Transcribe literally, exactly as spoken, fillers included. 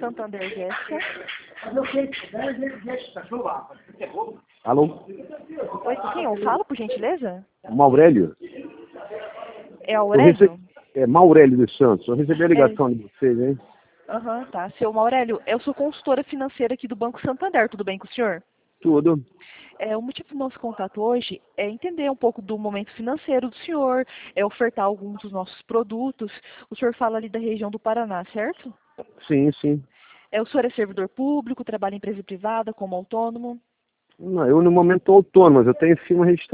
Santander, Jéssica. Alô? Oi, com quem eu falo, por gentileza? Maurélio? É Aurélio? Rece... É Maurélio dos Santos. Eu recebi a É. ligação de vocês, hein? Aham, uhum, tá. Seu Aurélio, eu sou consultora financeira aqui do Banco Santander, tudo bem com o senhor? Tudo. É, o motivo do nosso contato hoje é entender um pouco do momento financeiro do senhor, é ofertar alguns dos nossos produtos. O senhor fala ali da região do Paraná, certo? Sim, sim. É, o senhor é servidor público, trabalha em empresa privada, como autônomo? Não, eu no momento estou autônomo, mas eu tenho firma registrada.